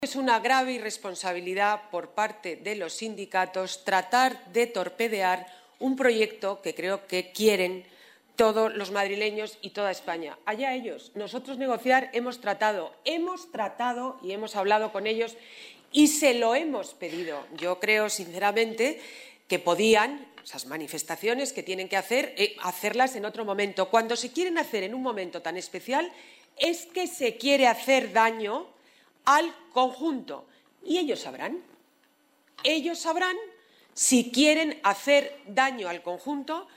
Es una grave irresponsabilidad por parte de los sindicatos tratar de torpedear un proyecto que creo que quieren todos los madrileños y toda España. Allá ellos. Nosotros negociar hemos tratado y hemos hablado con ellos y se lo hemos pedido. Yo creo, sinceramente, que podían, esas manifestaciones que tienen que hacerlas en otro momento. Cuando se quieren hacer en un momento tan especial, es que se quiere hacer daño al conjunto. Y ellos sabrán si quieren hacer daño al conjunto